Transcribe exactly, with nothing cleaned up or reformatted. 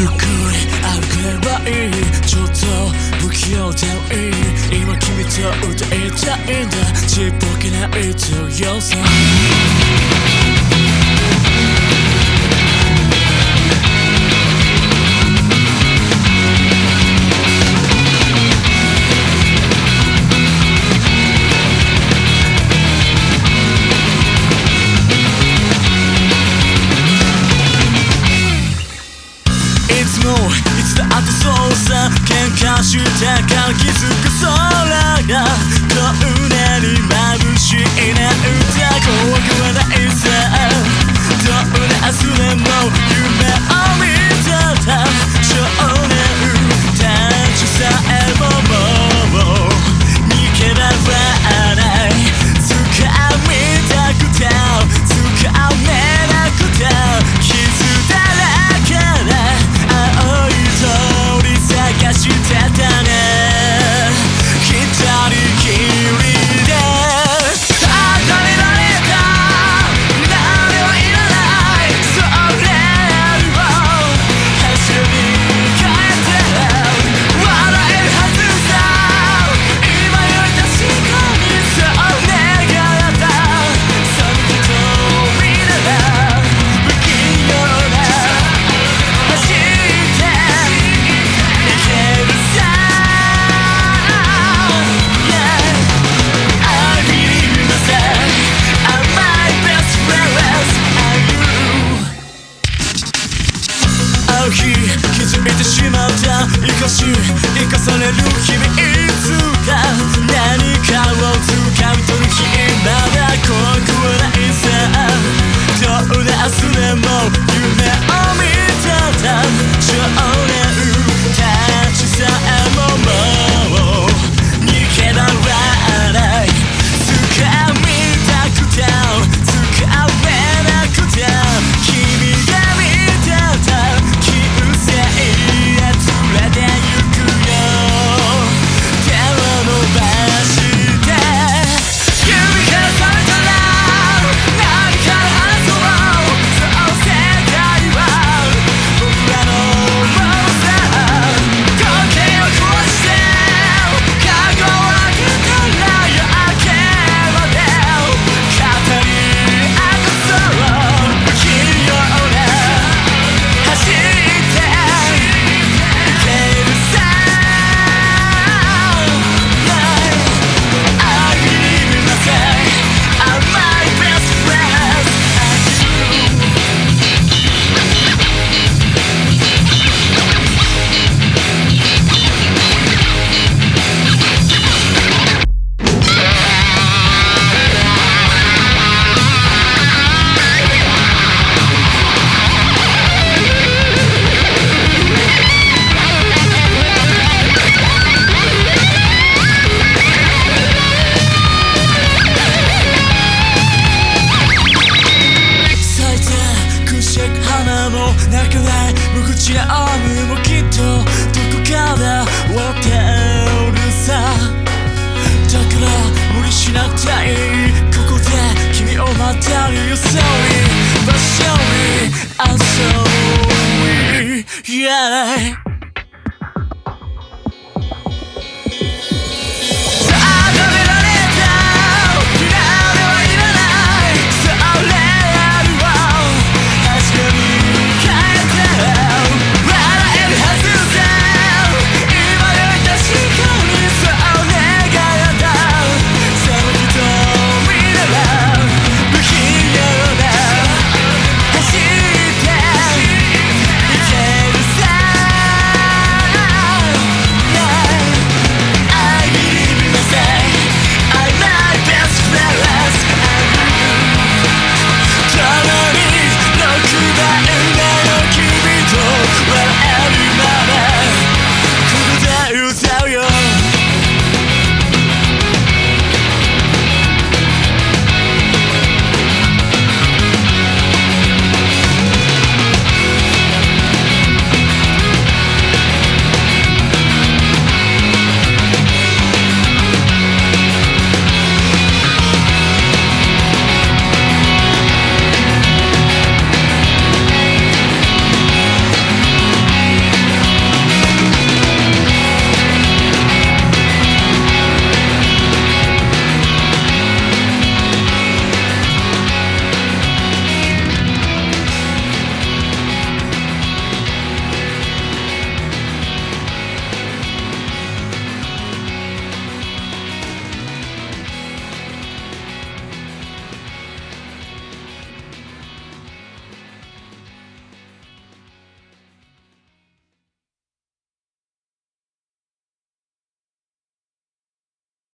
ゆっくり歩けばいい、ちょっと不器用でもいい、今君と歌いたいんだ、ちっぽけない強さ。いつもいつだってそうさ、喧嘩したから気づく空がこんなに眩しいなんて怖くはないさ。どんな明日でも夢を見てた少年たちさえももう逃げられない、掴みたくて掴めなくて傷だらけで青い通り探してたね、一人きりで当たり前だ、何もいらないそれを走り変えて笑えるはずさ、今より確かにそう願ったその瞳なら不器用な走っていけるさ。 I believe myself, I'm my best friend and you。 ある日気づいてしまった、生かし生かされる日々、いつか何かを掴み取る日まだ怖くはないさ。どんな明日でも夢を見てた少年たちさえももう逃げられない、掴みたくて掴めなくて君が見てた旧姓へ連れて行くよ、手を伸ばして指から覚めたら何から話そう、そう世界は僕らのものさ、時計を壊してカゴを開けたら夜明けまで語り明かそう不器用な走っていけるさ。 I believe in myself, I'm my best friend and you。 咲いてくしゃく花も泣かない無口な雨もきっとどこかで終わってるさ。だから無理しなくていい、ここで君を待ってるよ。 Sorry but sorry I'm sorry yeah。